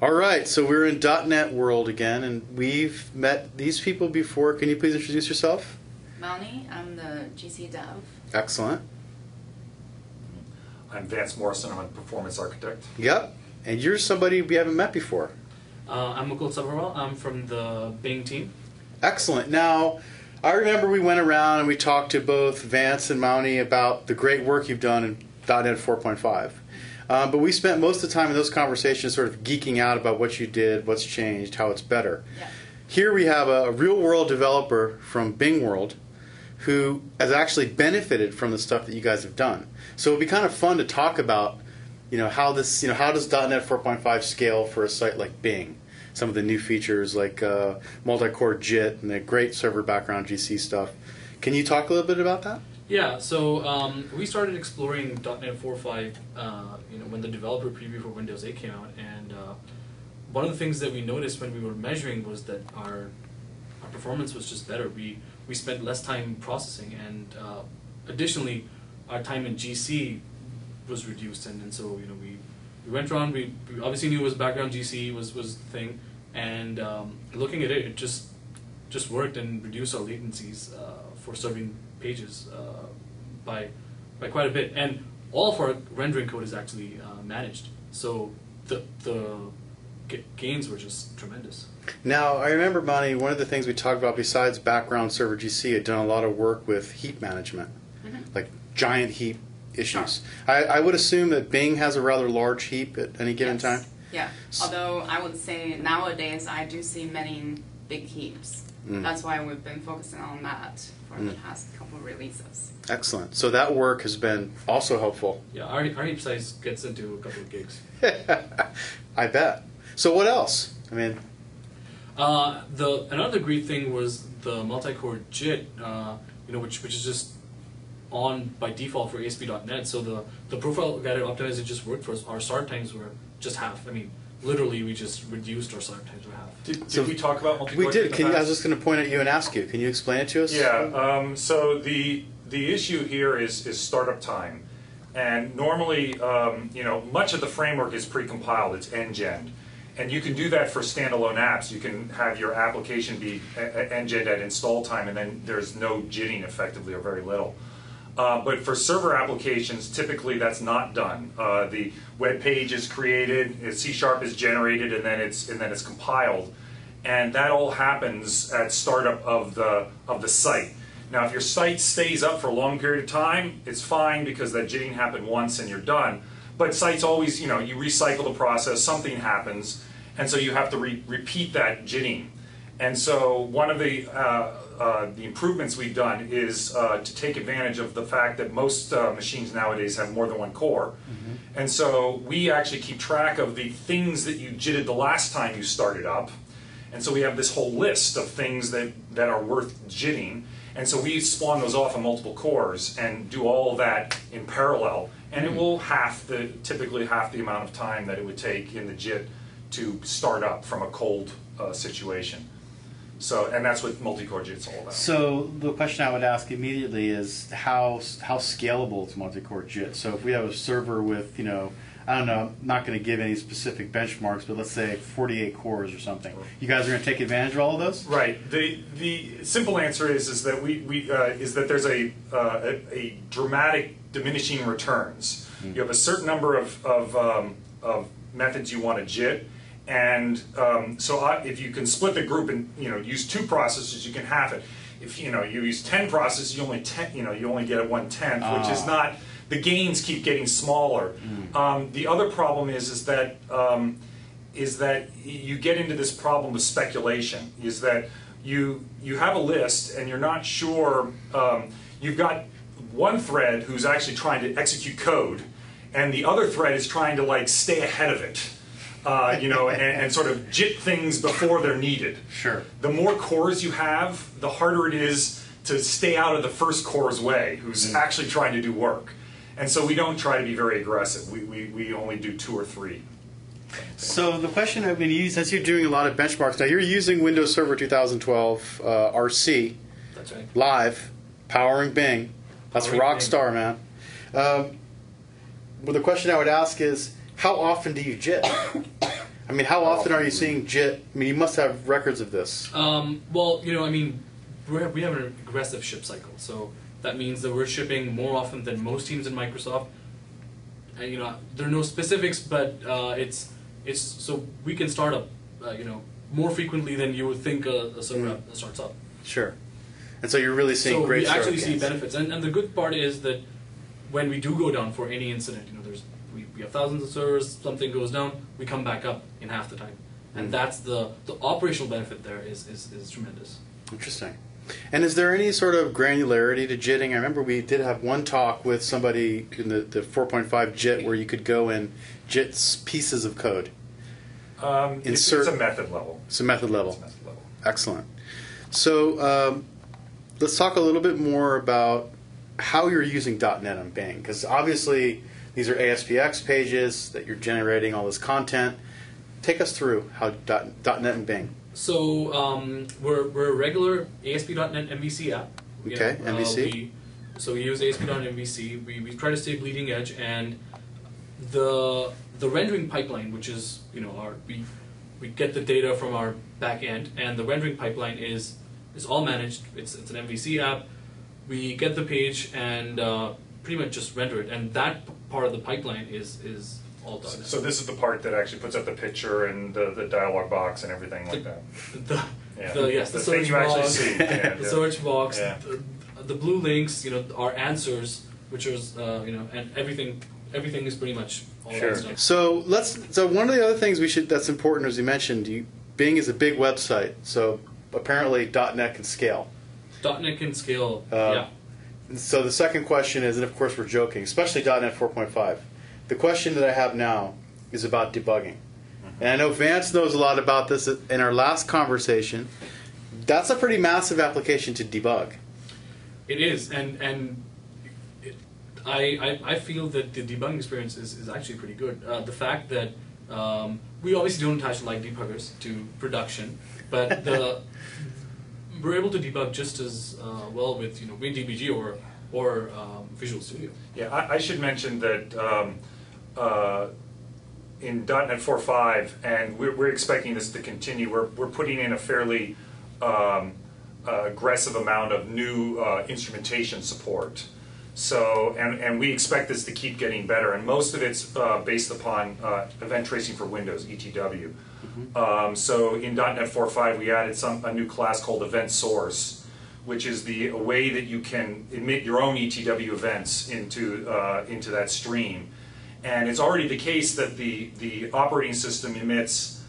All right, so we're in .NET world again, and we've met these people before. Can you please introduce yourself? Melanie, I'm the GC dev. Excellent. I'm Vance Morrison. I'm a performance architect. Yep, and you're somebody we haven't met before. I'm Mukul Sabharwal. I'm from the Bing team. Excellent. Now, I remember we went around and we talked to both Vance and Melanie about the great work you've done in .NET 4.5. But we spent most of the time in those conversations sort of geeking out about what you did, what's changed, how it's better. Yeah. Here we have a real-world developer from Bing World who has actually benefited from the stuff that you guys have done. So it'd be kind of fun to talk about, how this, how does .NET 4.5 scale for a site like Bing? Some of the new features like multi-core JIT and the great server background GC stuff. Can you talk a little bit about that? Yeah, so we started exploring .NET 4.5 when the developer preview for Windows 8 came out, and one of the things that we noticed when we were measuring was that our performance was just better. We spent less time processing, and additionally, our time in GC was reduced, and so we went around. We obviously knew it was background GC was the thing, and looking at it, it just worked and reduced our latencies for serving pages by quite a bit, and all of our rendering code is actually managed. So the gains were just tremendous. Now, I remember, Bonnie, one of the things we talked about besides background server GC had done a lot of work with heap management, like giant heap issues. Sure. I would assume that Bing has a rather large heap at any given time. Yeah, although I would say nowadays I do see many big heaps. That's why we've been focusing on that for the past couple of releases. Excellent. So that work has been also helpful. Yeah, our heap size gets into a couple of gigs. I bet. So what else? I mean, another great thing was the multi-core JIT, which is just on by default for ASP.NET. So the profile guided optimizer just worked for us. Our start times were just half. I mean, literally, we just reduced our start times by half. Did we talk about multi-core? we did. I was just going to point at you and ask you. Can you explain it to us? Yeah. So the issue here is startup time, and normally, much of the framework is pre-compiled. It's engined. And you can do that for standalone apps. You can have your application be engined at install time, and then there's no jitting effectively, or very little. But for server applications, typically that's not done. The web page is created, C# is generated, and then it's compiled, and that all happens at startup of the site. Now, if your site stays up for a long period of time, it's fine because that jitting happened once and you're done. But sites always, you recycle the process, something happens, and so you have to repeat that jitting. And so one of the improvements we've done is to take advantage of the fact that most machines nowadays have more than one core. And so we actually keep track of the things that you jitted the last time you started up. And so we have this whole list of things that are worth jitting. And so we spawn those off of multiple cores and do all of that in parallel. And it will typically half the amount of time that it would take in the JIT to start up from a cold situation. So, and that's what multi-core JIT's all about. So the question I would ask immediately is how scalable is multi-core JIT? So if we have a server with, I don't know, I'm not going to give any specific benchmarks, but let's say 48 cores or something. You guys are going to take advantage of all of those? Right. The simple answer is that that there's a dramatic diminishing returns. You have a certain number of methods you want to JIT. And so if you can split the group and use 2 processes, you can half it. If you use 10 processes, you only get a 1/10, which is not. The gains keep getting smaller. The other problem is that you get into this problem of speculation. Is that you have a list and you're not sure. You've got one thread who's actually trying to execute code, and the other thread is trying to stay ahead of it. And sort of JIT things before they're needed. Sure. The more cores you have, the harder it is to stay out of the first core's way, who's actually trying to do work. And so we don't try to be very aggressive. We only do 2 or 3. So the question I've been using, since you're doing a lot of benchmarks, now you're using Windows Server 2012 RC. That's right. Live, powering Bing. That's rock star, man. Well, the question I would ask is, how often do you JIT? I I mean, how often are you seeing JIT? I mean, you must have records of this. Well, I mean, we have an aggressive ship cycle, so that means that we're shipping more often than most teams in Microsoft. And there are no specifics, but it's so we can start up, more frequently than you would think a server starts up. Sure. And so you're really seeing great startup gains. gains. So we actually see benefits, and the good part is that when we do go down for any incident, we have thousands of servers, something goes down, we come back up in half the time, and that's the operational benefit there is tremendous. Interesting. And is there any sort of granularity to JITting? I remember we did have one talk with somebody in the 4.5 JIT where you could go and JIT pieces of code. It's a method level. It's a method level. It's a method level. Excellent. So let's talk a little bit more about how you're using .NET on Bing, because obviously these are ASPX pages that you're generating all this content. Take us through how .NET and Bing. So we're a regular ASP.NET MVC app. Okay, MVC. So we use ASP.NET MVC. We try to stay bleeding edge, and the rendering pipeline, which is we get the data from our back end, and the rendering pipeline is all managed. It's an MVC app. We get the page and pretty much just render it, and that part of the pipeline is all done. So this is the part that actually puts up the picture and the dialog box and everything like that. The thing search you actually box, see. the search box, Yeah. the blue links, our answers, which is and everything is pretty much all that stuff. So one of the other things that's important, as you mentioned, Bing is a big website, so apparently .NET can scale. .NET can scale, yeah. So the second question is, and of course we're joking, especially .NET 4.5. The question that I have now is about debugging. And I know Vance knows a lot about this in our last conversation. That's a pretty massive application to debug. It is, and I feel that the debugging experience is actually pretty good. The fact that we obviously don't attach like debuggers to production, but we're able to debug just as well with WinDBG or Visual Studio. Yeah, I should mention that in .NET 4.5, and we're expecting this to continue, we're putting in a fairly aggressive amount of new instrumentation support. So, and we expect this to keep getting better, and most of it's based upon event tracing for Windows, ETW. So in .NET 4.5 we added a new class called Event Source, which is a way that you can emit your own ETW events into that stream. And it's already the case that the operating system emits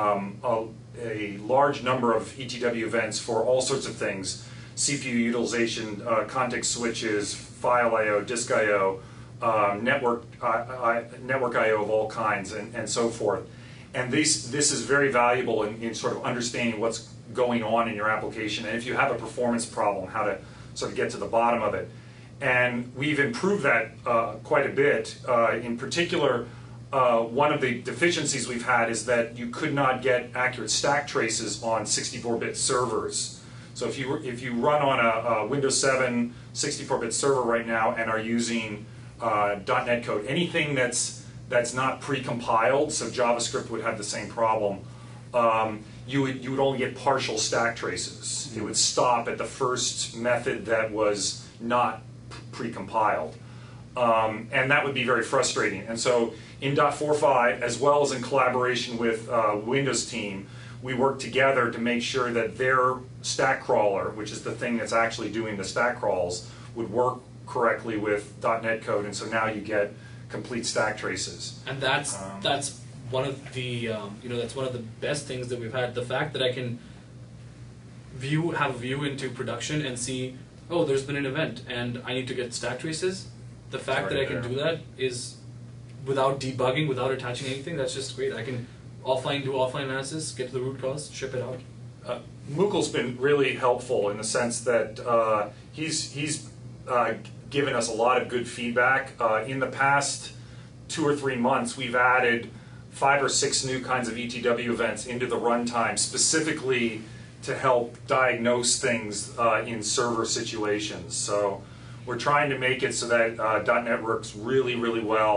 a large number of ETW events for all sorts of things: CPU utilization, context switches, file I/O, disk I/O, network I/O of all kinds, and so forth. And this is very valuable in sort of understanding what's going on in your application, and if you have a performance problem, how to sort of get to the bottom of it. And we've improved that quite a bit. In particular, one of the deficiencies we've had is that you could not get accurate stack traces on 64-bit servers. So if you run on a Windows 7 64-bit server right now and are using .NET code, anything that's not pre-compiled, so JavaScript would have the same problem, you would only get partial stack traces. It would stop at the first method that was not pre-compiled. And that would be very frustrating. And so in .4.5, as well as in collaboration with Windows team, we work together to make sure that their stack crawler, which is the thing that's actually doing the stack crawls, would work correctly with .NET code, and so now you get complete stack traces. And that's one of the that's one of the best things that we've had. The fact that I can have a view into production and see, oh, there's been an event and I need to get stack traces. The fact that I can do that is without debugging, without attaching anything. That's just great. I can do offline analysis, get to the root cause, ship it out. Mukul's been really helpful in the sense that he's given us a lot of good feedback. In the past 2 or 3 months, we've added 5 or 6 new kinds of ETW events into the runtime, specifically to help diagnose things in server situations. So we're trying to make it so that .NET works really, really well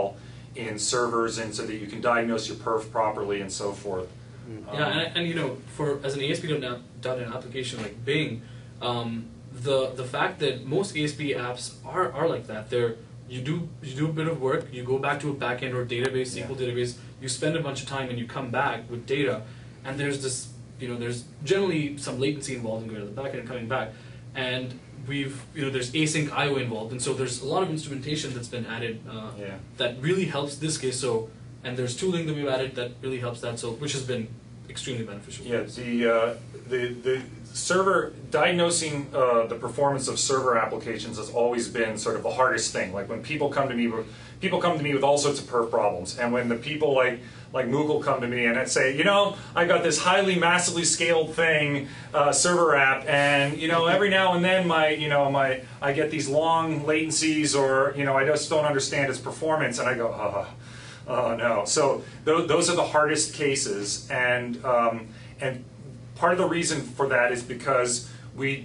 in servers, and so that you can diagnose your perf properly and so forth. Yeah, and you know, for as an ASP.NET application like Bing, the fact that most ASP apps are like that. You do a bit of work, you go back to a backend or database, SQL database, you spend a bunch of time, and you come back with data, and there's this, you know, there's generally some latency involved in going to the backend and coming back, and there's async I/O involved, and so there's a lot of instrumentation that's been added that really helps this case. So, and there's tooling that we've added that really helps that, so which has been extremely beneficial. Yeah, the server diagnosing the performance of server applications has always been sort of the hardest thing. Like when people come to me with all sorts of perf problems, and when the people like Moogle come to me and say, you know, I got this highly massively scaled thing, server app, and you know, every now and then I get these long latencies, or you know, I just don't understand its performance, and I go, oh no. So those are the hardest cases, and part of the reason for that is because you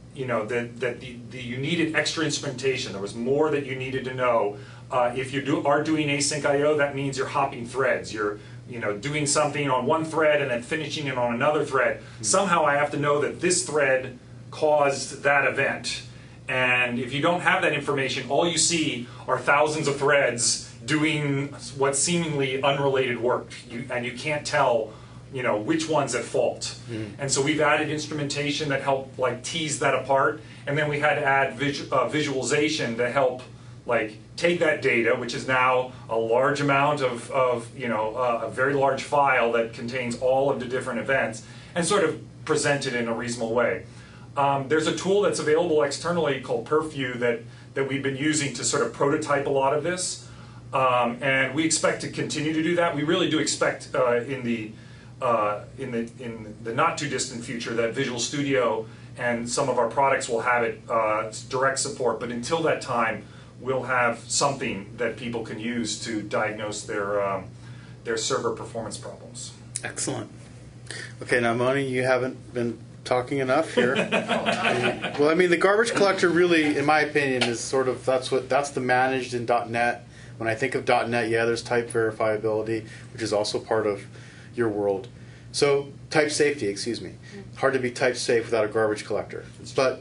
needed extra instrumentation. There was more that you needed to know. If you are doing async I/O, that means you're hopping threads. You're doing something on one thread and then finishing it on another thread. Somehow I have to know that this thread caused that event. And if you don't have that information, all you see are thousands of threads doing what seemingly unrelated work, and you can't tell which one's at fault. And so we've added instrumentation that help tease that apart, and then we had to add visualization to help take that data, which is now a large amount of a very large file that contains all of the different events, and sort of present it in a reasonable way. There's a tool that's available externally called PerfView that we've been using to sort of prototype a lot of this, and we expect to continue to do that. We really do expect in the not too distant future that Visual Studio and some of our products will have it direct support. But until that time, we'll have something that people can use to diagnose their server performance problems. Excellent. Okay, now Moni, you haven't been talking enough here. Well, I mean, the garbage collector really, in my opinion, is sort of that's the managed in .NET. When I think of .NET, yeah, there's type verifiability, which is also part of your world. So type safety, excuse me. Hard to be type safe without a garbage collector. But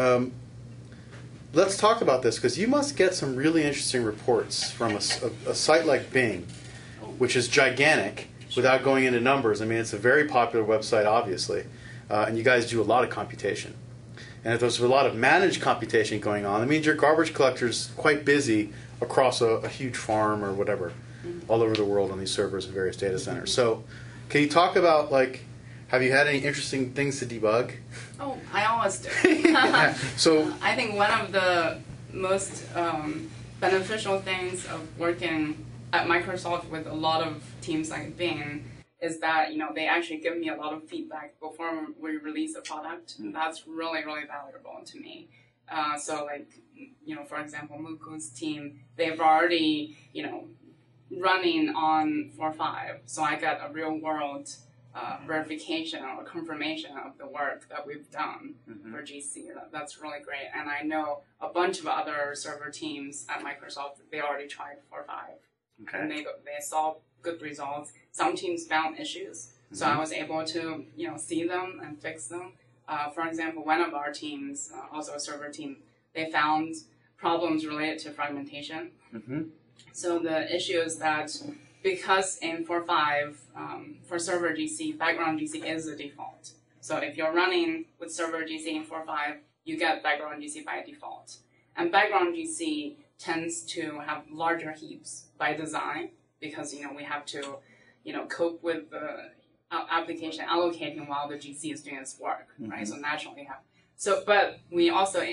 let's talk about this, because you must get some really interesting reports from a site like Bing, which is gigantic, without going into numbers. I mean, it's a very popular website, obviously, and you guys do a lot of computation. And if there's a lot of managed computation going on, that means your garbage collector's quite busy across a huge farm or whatever, all over the world on these servers and various data centers. So can you talk about, have you had any interesting things to debug? Oh, I always do. Yeah. So I think one of the most beneficial things of working at Microsoft with a lot of teams like Bing is that they actually give me a lot of feedback before we release a product. And that's really, really valuable to me. So for example, Muku's team, they've already running on 4.5, so I got a real world verification or confirmation of the work that we've done for GC. That's really great. And I know a bunch of other server teams at Microsoft, they already tried 4.5. Okay. And they saw good results. Some teams found issues, so I was able to see them and fix them. For example, one of our teams, also a server team, they found problems related to fragmentation. So the issue is that because in 4.5, for server GC, background GC is the default. So if you're running with server GC in 4.5, you get background GC by default. And background GC tends to have larger heaps by design because we have to cope with the application allocating while the GC is doing its work, right? So naturally but we also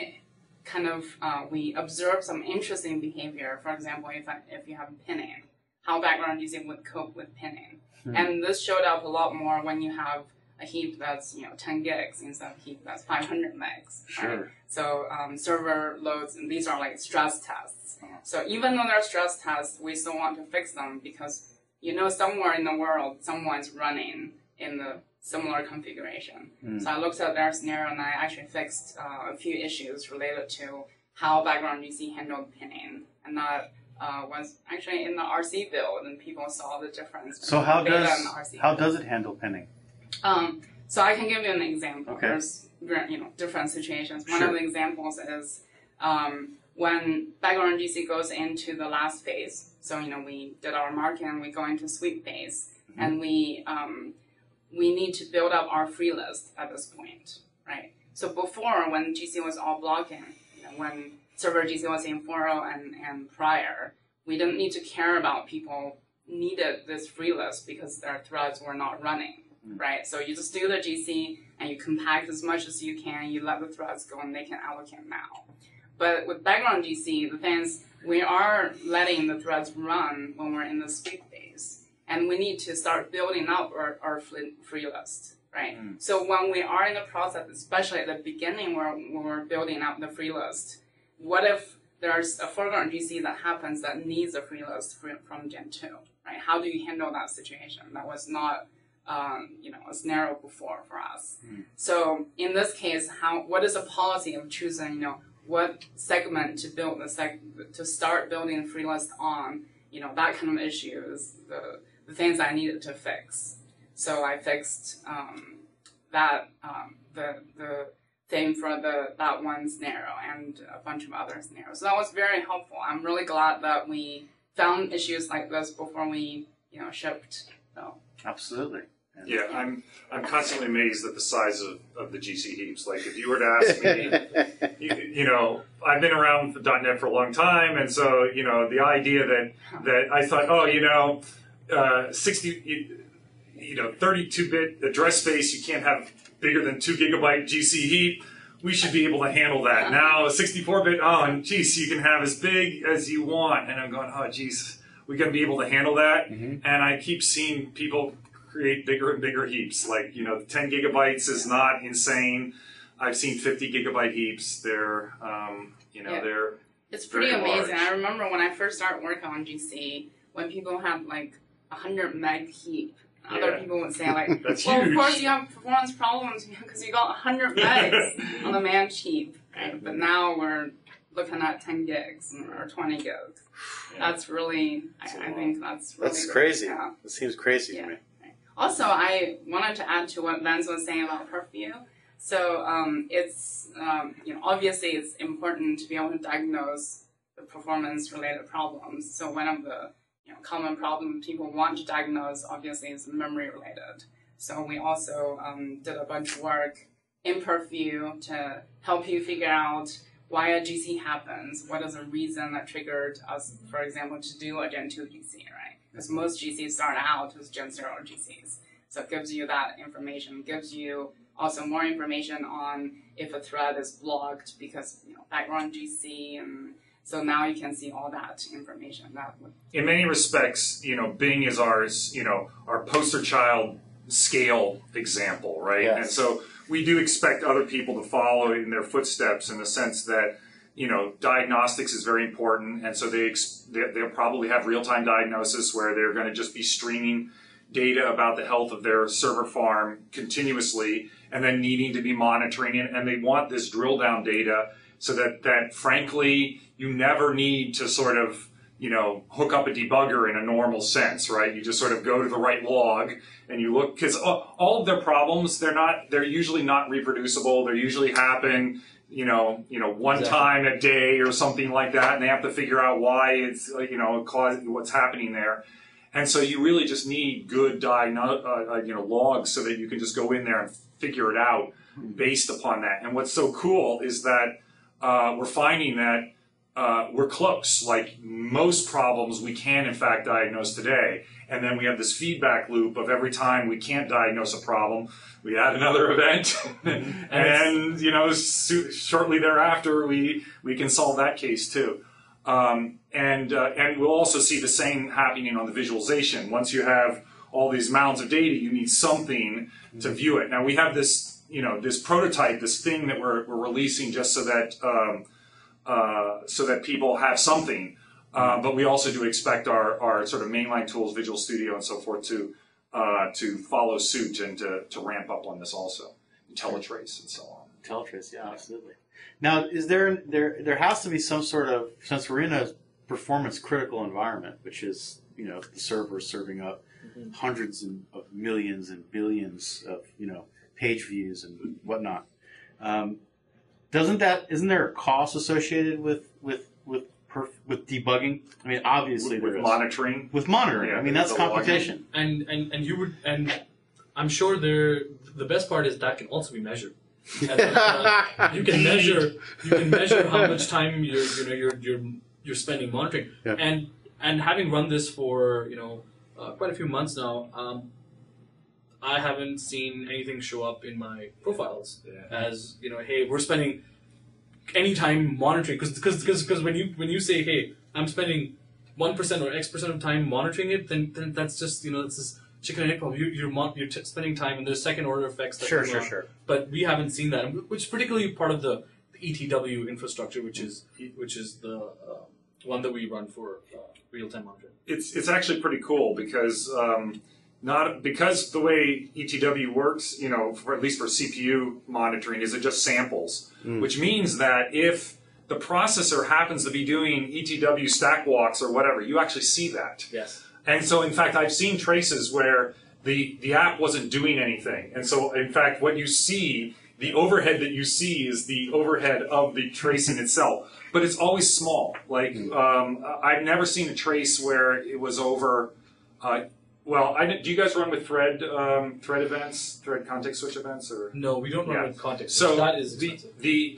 we observe some interesting behavior. For example, if you have pinning, how background GC would cope with pinning. And this showed up a lot more when you have a heap that's 10 gigs instead of a heap that's 500 megs. Sure. Right? So server loads, and these are stress tests. So even though they're stress tests, we still want to fix them because somewhere in the world someone's running in the similar configuration. So I looked at their scenario and I actually fixed a few issues related to how background GC handled pinning, and that was actually in the RC build, and people saw the difference. So how beta does and the RC how build. does it handle pinning? So I can give you an example. Okay. There's different situations. One Sure. of the examples is when background GC goes into the last phase. So we did our marking, we go into sweep phase, and we need to build up our free list at this point, right? So before, when GC was all blocking, when server GC was in 4.0 and prior, we didn't need to care about people needed this free list because their threads were not running, right? So you just do the GC and you compact as much as you can, you let the threads go and they can allocate now. But with background GC, the thing is, we are letting the threads run when we're in the sweep phase. And we need to start building up our free list, right? So when we are in the process, especially at the beginning when we're building up the free list, what if there's a foreground GC that happens that needs a free list from Gen 2, right? How do you handle that situation? That was not a scenario before for us. So in this case, what is the policy of choosing, what segment to build to start building free list on, that kind of issue is the things I needed to fix. So I fixed the thing for that one scenario and a bunch of other scenarios. So that was very helpful. I'm really glad that we found issues like this before we shipped. So. Absolutely. Yeah, I'm constantly amazed at the size of the GC heaps. Like, if you were to ask me, I've been around with .NET for a long time, and so, the idea that I thought, 32-bit address space, you can't have bigger than 2 gigabyte GC heap. We should be able to handle that. Now, a 64-bit, and geez, you can have as big as you want. And I'm going, oh, geez, we're going to be able to handle that. And I keep seeing people create bigger and bigger heaps. Like, 10 gigabytes is not insane. I've seen 50 gigabyte heaps. They're, they're It's pretty very amazing. large. I remember when I first started working on GC, when people had like 100 meg heap, other Yeah. people would say like, That's well, huge. of course you have performance problems because you got 100 megs on the managed heap. Right? But now we're looking at 10 gigs or 20 gigs. Yeah. That's really, I think that's really That's good. crazy. Yeah. It seems crazy Yeah. to me. Also, I wanted to add to what Vance was saying about Purview. So it's, obviously it's important to be able to diagnose the performance-related problems. So one of the common problems people want to diagnose, obviously, is memory-related. So we also did a bunch of work in Purview to help you figure out why a GC happens, what is the reason that triggered us, for example, to do a Gen 2 GC, right? Because most GCs start out with Gen 0 GCs. So it gives you that information, gives you also more information on if a thread is blocked because, background GC, and so now you can see all that information. In many respects, Bing is our poster child scale example, right? Yes. And so we do expect other people to follow in their footsteps in the sense that, diagnostics is very important. And so they'll probably have real-time diagnosis where they're going to just be streaming data about the health of their server farm continuously and then needing to be monitoring it. And they want this drill down data so that frankly, you never need to sort of, hook up a debugger in a normal sense, right? You just sort of go to the right log and you look, because all of their problems, they're usually not reproducible. They usually happen, one time a day or something like that, and they have to figure out why it's, causing what's happening there. And so you really just need good logs so that you can just go in there and figure it out based upon that. And what's so cool is that we're finding that we're close. Like most problems we can in fact diagnose today. And then we have this feedback loop of every time we can't diagnose a problem, we add another event. and shortly thereafter we can solve that case too. And we'll also see the same happening on the visualization. Once you have all these mounds of data, you need something to view it. Now we have this, this prototype, this thing that we're releasing just so that people have something. But we also do expect our sort of mainline tools, Visual Studio and so forth, to follow suit and to ramp up on this also, IntelliTrace and so on. IntelliTrace, yeah, absolutely. Now, is there has to be some sort of, since we're in a performance critical environment, which is, the server serving up hundreds of millions and billions of, page views and whatnot. Isn't there a cost associated with debugging? I mean, obviously with there is. monitoring. With monitoring. Yeah, I mean, that's computation. And I'm sure the best part is that can also be measured. And, you can measure how much time you're spending monitoring. Yeah. And having run this for quite a few months now, I haven't seen anything show up in my profiles as hey, we're spending any time monitoring, because when you say, hey, I'm spending 1% or X% of time monitoring it, then that's just that's this chicken and egg problem. You're spending time, and there's second order effects that come on. Sure. But we haven't seen that, which is particularly part of the ETW infrastructure, which is the one that we run for real time monitoring. It's actually pretty cool because because the way ETW works, at least for CPU monitoring, is it just samples, which means that if the processor happens to be doing ETW stack walks or whatever, you actually see that. Yes. And so, in fact, I've seen traces where the app wasn't doing anything. And so, in fact, what you see, the overhead that you see is the overhead of the tracing itself. But it's always small. Like, I've never seen a trace where it was over... do you guys run with thread events, thread context switch events, or no? We don't run with context. So that is expensive.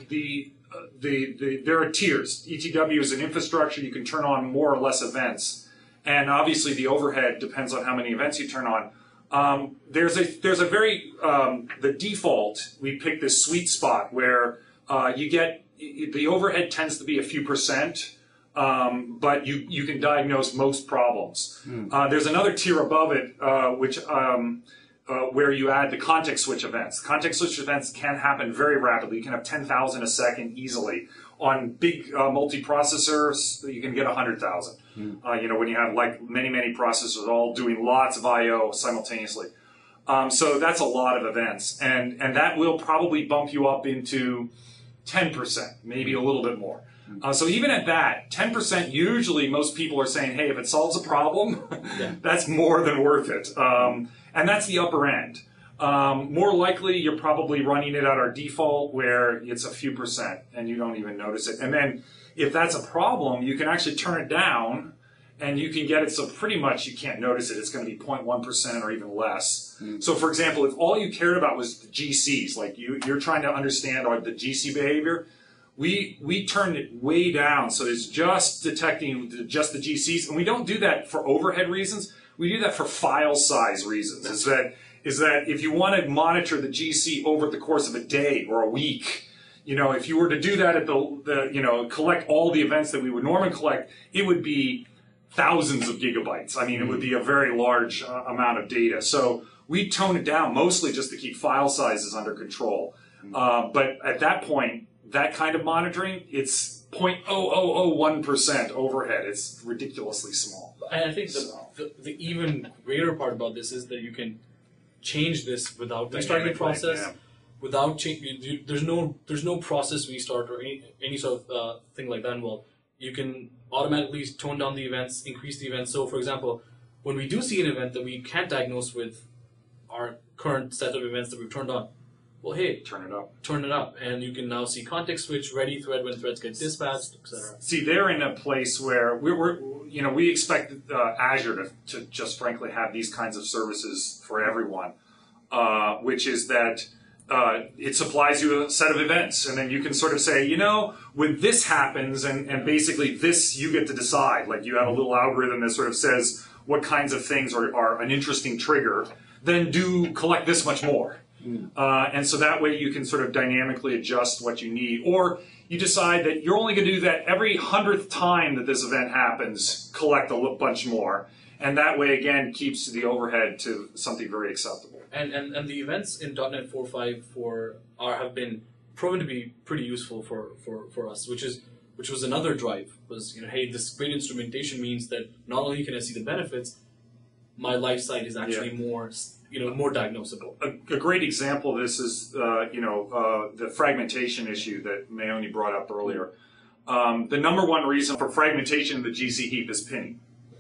There are tiers. ETW is an infrastructure. You can turn on more or less events, and obviously the overhead depends on how many events you turn on. There's a very the default. We pick this sweet spot where you get the overhead tends to be a few percent. But you can diagnose most problems. There's another tier above it, which where you add the context switch events. Context switch events can happen very rapidly. You can have 10,000 a second easily. On big multiprocessors, you can get 100,000. When you have like many processors all doing lots of I/O simultaneously. So that's a lot of events, and that will probably bump you up into 10%, maybe a little bit more. So even at that, 10%, usually most people are saying, hey, if it solves a problem, that's more than worth it. And that's the upper end. More likely, you're probably running it at our default where it's a few percent and you don't even notice it. And then if that's a problem, you can actually turn it down and you can get it so pretty much you can't notice it. It's going to be 0.1% or even less. So for example, if all you cared about was the GCs, like you're trying to understand the GC behavior, we turned it way down, so it's just detecting just the GCs, and we don't do that for overhead reasons. We do that for file size reasons. Is that if you want to monitor the GC over the course of a day or a week, if you were to do that at collect all the events that we would normally collect, it would be thousands of gigabytes. I mean, it would be a very large amount of data. So we tone it down mostly just to keep file sizes under control. But at that point, that kind of monitoring, it's 0.0001% overhead. It's ridiculously small. And I think the even greater part about this is that you can change this without restarting the process, without changing. There's no process restart or any sort of thing like that involved. You can automatically tone down the events, increase the events. So, for example, when we do see an event that we can't diagnose with our current set of events that we've turned on, well, hey, turn it up. Turn it up, and you can now see context switch, ready thread when threads get dispatched, etc. See, they're in a place where we expect Azure to just frankly have these kinds of services for everyone, which is that it supplies you a set of events, and then you can sort of say, when this happens, and basically this you get to decide. Like you have a little algorithm that sort of says what kinds of things are an interesting trigger, then collect this much more. And so that way you can sort of dynamically adjust what you need. Or you decide that you're only going to do that every 100th time that this event happens, collect a bunch more. And that way, again, keeps the overhead to something very acceptable. And the events in .NET 4.5 have been proven to be pretty useful for us, which was another drive. Was hey, this great instrumentation means that not only can I see the benefits, my life site is actually more diagnosable. A great example of this is the fragmentation issue that Mayoni brought up earlier. The number one reason for fragmentation in the GC heap is pinning.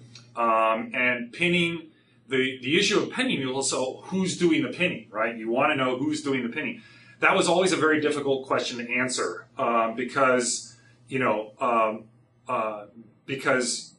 And pinning, the issue of pinning is also who's doing the pinning, right? You want to know who's doing the pinning. That was always a very difficult question to answer because, you know, because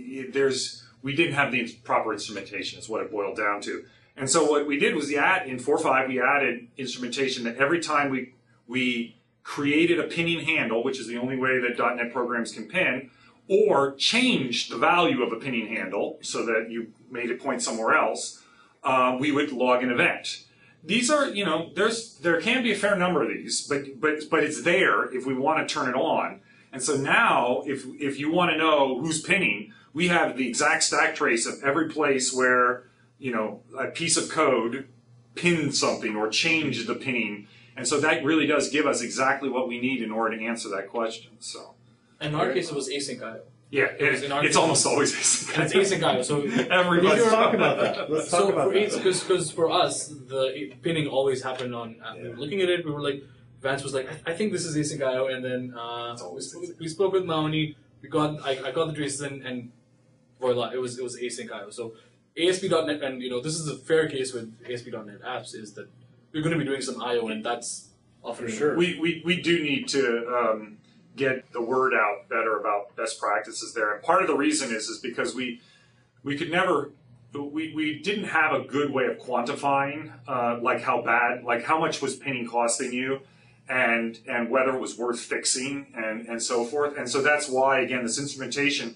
we didn't have the proper instrumentation is what it boiled down to. And so what we did was in 4.5 we added instrumentation that every time we created a pinning handle, which is the only way that .NET programs can pin, or changed the value of a pinning handle so that you made it point somewhere else, we would log an event. These are, you know, there can be a fair number of these, but it's there if we want to turn it on. And so now, if you want to know who's pinning, we have the exact stack trace of every place where, you know, a piece of code pinned something or changed the pinning. And so that really does give us exactly what we need in order to answer that question. So, in our case, it was async IO. Yeah, it's almost always async. It's async IO. So everybody talk about that. Let's talk about that. Because for us, the pinning always happened on. We were looking at it. We were like, Vance was like, I think this is async IO, and then we spoke with Mahoney. I got the traces and voila, it was async IO. So ASP.NET, and you know, this is a fair case with ASP.NET apps, is that we're going to be doing some IO, and that's often for sure. We do need to get the word out better about best practices there, and part of the reason is because we could never. We didn't have a good way of quantifying like how much was pinning costing you, and whether it was worth fixing and so forth. And so that's why, again, this instrumentation,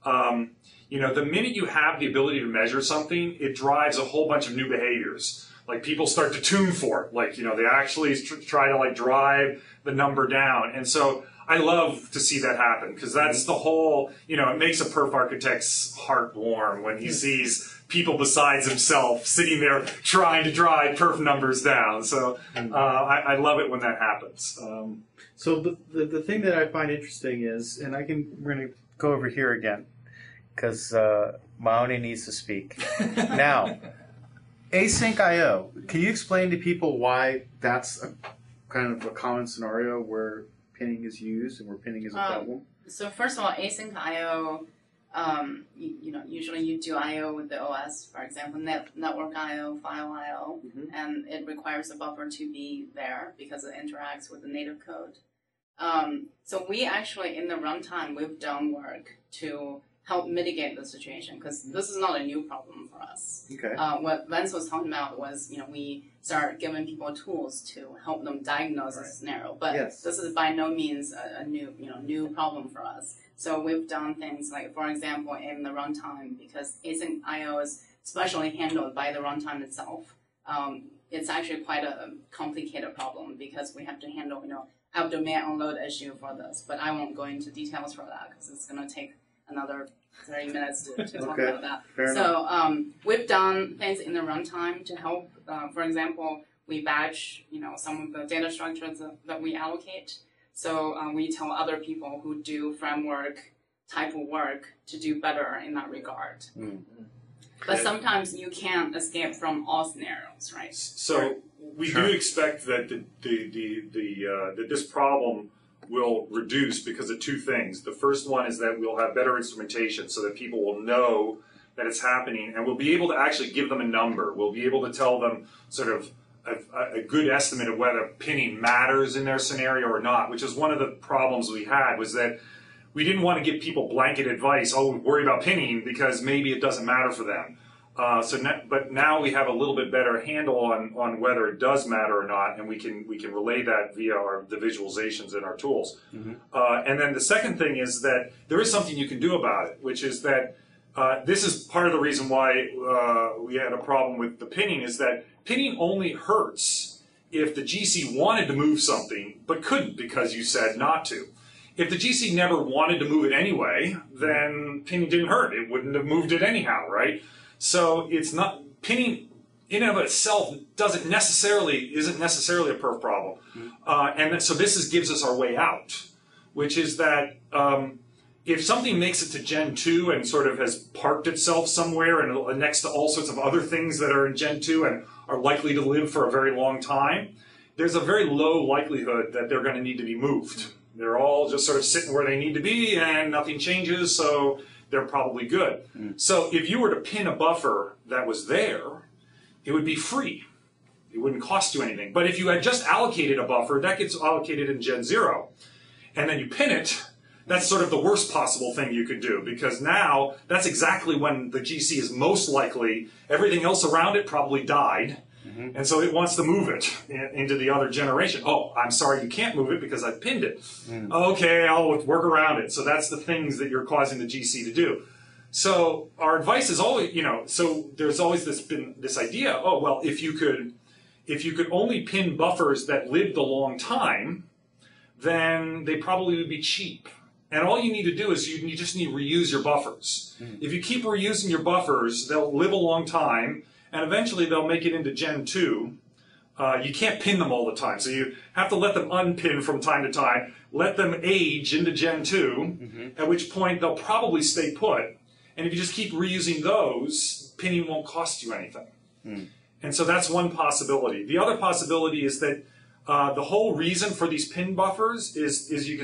you know, the minute you have the ability to measure something, it drives a whole bunch of new behaviors. Like people start to tune for it. Like, you know, they actually try to like drive the number down. And so I love to see that happen because that's the whole, you know, it makes a perf architect's heart warm when he sees people besides himself sitting there trying to drive perf numbers down. So I love it when that happens. So the thing that I find interesting is, and we're going to go over here again because Mahoney needs to speak. Now, async IO, can you explain to people why that's a kind of a common scenario where pinning is used and where pinning is a problem? So first of all, async IO, you know, usually you do IO with the OS, for example, network IO, file IO, and it requires a buffer to be there because it interacts with the native code. So we actually, in the runtime, we've done work to help mitigate the situation because this is not a new problem for us. Okay. What Vance was talking about was, you know, we start giving people tools to help them diagnose a scenario, but this is by no means a new problem for us. So we've done things like, for example, in the runtime, because async IO is specially handled by the runtime itself. It's actually quite a complicated problem because we have to handle, you know, app domain unload issue for this, but I won't go into details for that because it's going to take another 30 minutes to talk about that. So we've done things in the runtime to help. For example, we batch, you know, some of the data structures that we allocate. So we tell other people who do framework type of work to do better in that regard. But sometimes you can't escape from all scenarios, right? So we do expect that that this problem will reduce because of two things. The first one is that we'll have better instrumentation so that people will know that it's happening, and we'll be able to actually give them a number. We'll be able to tell them sort of a good estimate of whether pinning matters in their scenario or not, which is one of the problems we had, was that we didn't want to give people blanket advice, oh, worry about pinning, because maybe it doesn't matter for them. But now we have a little bit better handle on whether it does matter or not, and we can relay that via the visualizations in our tools. And then the second thing is that there is something you can do about it, which is that this is part of the reason why we had a problem with the pinning, is that pinning only hurts if the GC wanted to move something but couldn't because you said not to. If the GC never wanted to move it anyway, then pinning didn't hurt. It wouldn't have moved it anyhow, right? So it's not, pinning in and of itself isn't necessarily a perf problem. So this gives us our way out, which is that if something makes it to Gen 2 and sort of has parked itself somewhere and next to all sorts of other things that are in Gen 2 and are likely to live for a very long time, there's a very low likelihood that they're going to need to be moved. They're all just sort of sitting where they need to be and nothing changes, so they're probably good. So if you were to pin a buffer that was there, it would be free. It wouldn't cost you anything. But if you had just allocated a buffer, that gets allocated in Gen 0, and then you pin it, that's sort of the worst possible thing you could do, because now that's exactly when the GC is most likely, everything else around it probably died, and so it wants to move it into the other generation. Oh, I'm sorry, you can't move it because I've pinned it. Okay, I'll work around it. So that's the things that you're causing the GC to do. So our advice is always, so there's always been this idea, oh, well, if you could only pin buffers that lived a long time, then they probably would be cheap. And all you need to do is you just need to reuse your buffers. If you keep reusing your buffers, they'll live a long time, and eventually they'll make it into Gen 2. You can't pin them all the time, so you have to let them unpin from time to time, let them age into Gen 2, at which point they'll probably stay put. And if you just keep reusing those, pinning won't cost you anything. And so that's one possibility. The other possibility is that the whole reason for these pin buffers is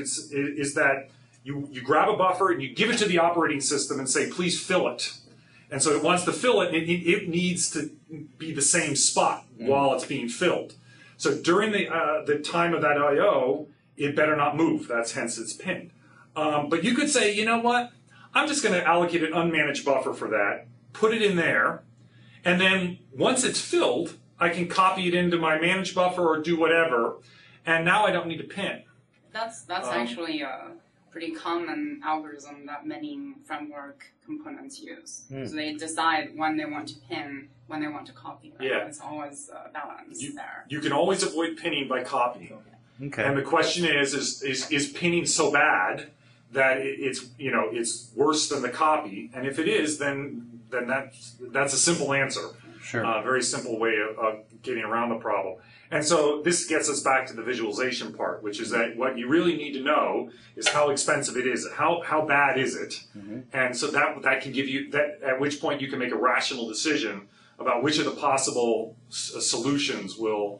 that you grab a buffer and you give it to the operating system and say, please fill it. And so it wants to fill it, and it needs to be the same spot while it's being filled. So during the time of that I/O, it better not move. That's hence it's pinned. But you could say, you know what? I'm just going to allocate an unmanaged buffer for that, put it in there, and then once it's filled, I can copy it into my managed buffer or do whatever, and now I don't need to pin. That's actually a pretty common algorithm that many framework components use. So they decide when they want to pin, when they want to copy. Right? Yeah. It's always a balance there. You can always avoid pinning by copying. Okay. And the question is pinning so bad that it's worse than the copy? And if it is, then that's a simple answer. Sure. Very simple way of getting around the problem. And so this gets us back to the visualization part, which is that what you really need to know is how expensive it is, how bad is it, and so that can give you that. At which point you can make a rational decision about which of the possible solutions will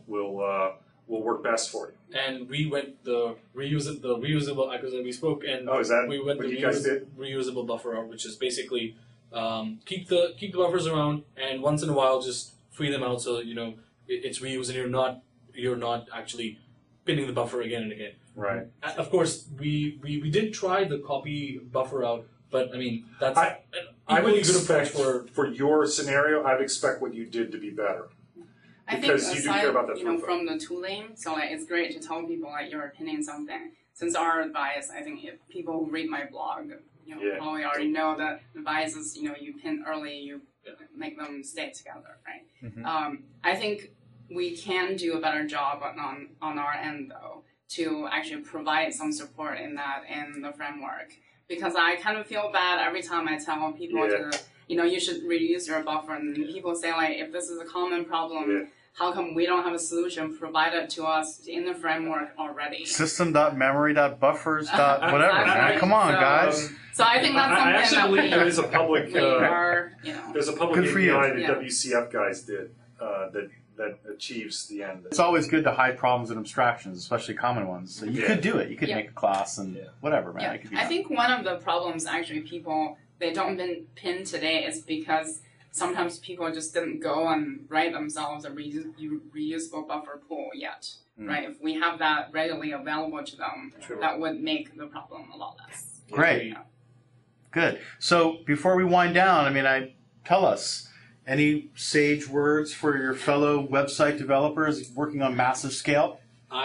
work best for you. And we went the reusable acquisition we spoke, and is that we went what the you guys did? reusable buffer route, which is basically keep the buffers around, and once in a while just free them out so it's reused and you're not actually pinning the buffer again and again. Right. Of course, we did try the copy buffer out, but I mean that's I would good approach expect for your scenario. I'd expect what you did to be better. I think Because you do care about that throughput. from the tooling, so it's great to tell people you're pinning something. Since our advice, I think if people who read my blog, probably already know that the advice is, you pin early, you make them stay together, right? I think we can do a better job on our end though to actually provide some support in the framework, because I kind of feel bad every time I tell people to you should reuse your buffer, and people say if this is a common problem, how come we don't have a solution provided to us in the framework already? System.memory.buffers. Whatever, man. Come on, guys. So I think that's something I actually believe there is a public there's a public Good for you. API that WCF guys did that achieves the end. It's always good to hide problems and abstractions, especially common ones. So you could do it. You could make a class and whatever, man. It could be I think one of the problems actually they don't pin today is because sometimes people just didn't go and write themselves a reusable buffer pool yet, right? If we have that readily available to them, that would make the problem a lot less. Great. Good. So before we wind down, tell us, any sage words for your fellow website developers working on massive scale?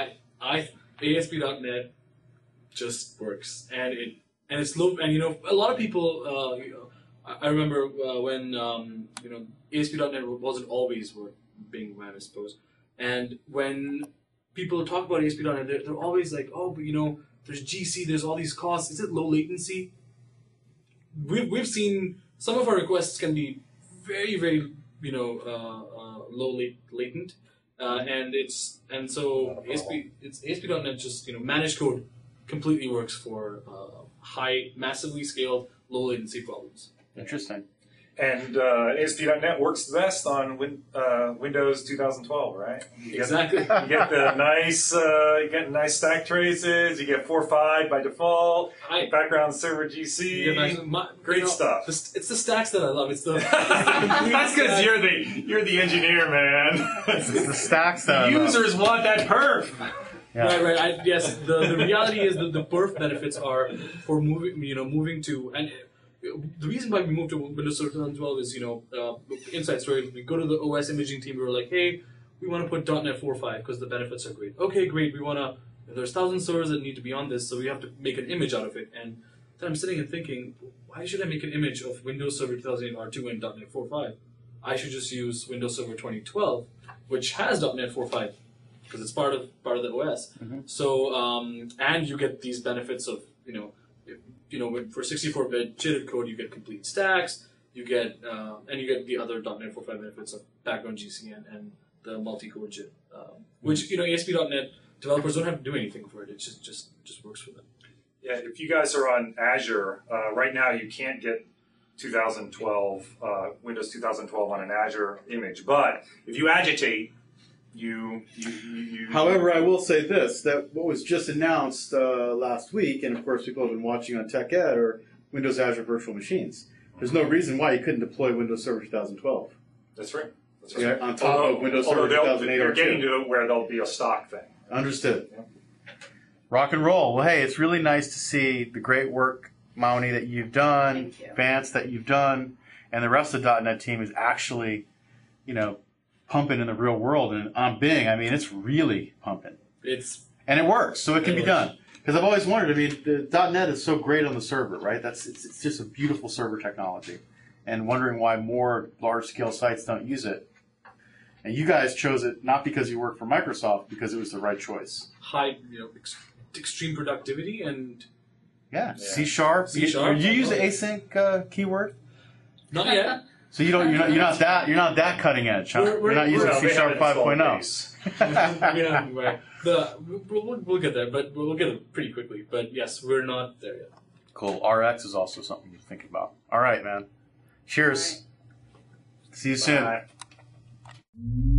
ASP.NET just works, and it's low, and a lot of people. I remember when ASP.NET wasn't always being ran, I suppose, and when people talk about ASP.NET, they're always like, oh, but there's GC, there's all these costs. Is it low latency? We've seen some of our requests can be very, very low latent, and so ASP.NET just managed code completely works for massively scaled low latency problems. Interesting. And ASP.NET works best on Windows 2012, right? Exactly. You get the nice stack traces. You get 4.5 by default. Background server GC. Great stuff. It's the stacks that I love. It's the That's because you're the engineer, man. It's the stacks that Users want that perf. Yeah. Right. Yes. The reality is that the perf benefits are for moving to and. The reason why we moved to Windows Server 2012 is, inside story. We go to the OS imaging team. We were like, hey, we want to put .NET 4.5 because the benefits are great. Okay, great. We want to. There's 1,000 servers that need to be on this, so we have to make an image out of it. And then I'm sitting and thinking, why should I make an image of Windows Server 2008 R2 and .NET 4.5? I should just use Windows Server 2012, which has .NET 4.5 because it's part of the OS. Mm-hmm. So and you get these benefits of for 64-bit JIT code, you get complete stacks. You get and you get the other .NET 4.5 benefits of background GC and the multi-core JIT, which ASP.NET developers don't have to do anything for it. It just works for them. Yeah, if you guys are on Azure right now, you can't get 2012 Windows 2012 on an Azure image, but if you agitate. However, I will say this, that what was just announced last week, and of course people have been watching on Tech Ed, are Windows Azure Virtual Machines. There's no reason why you couldn't deploy Windows Server 2012. That's right. Yeah, on top of Windows Server 2008 they're or getting to it where there'll be a stock thing. Understood. Yeah. Rock and roll. Well, hey, it's really nice to see the great work, Mauni, that you've done, Vance, that you've done, and the rest of the .NET team is actually, pumping in the real world, and on Bing, I mean, it's really pumping. And it works, so it can be done. Because I've always wondered, the .NET is so great on the server, right? It's just a beautiful server technology, and wondering why more large-scale sites don't use it. And you guys chose it not because you work for Microsoft, because it was the right choice. High, extreme productivity and C#. C#. You use the async keyword? Not yet. So you're not that cutting edge, huh? You're not using C# 5.0. Yeah, right. We'll get there, but we'll get it pretty quickly. But yes, we're not there yet. Cool. RX is also something to think about. All right, man. Cheers. Right. See you soon. Bye.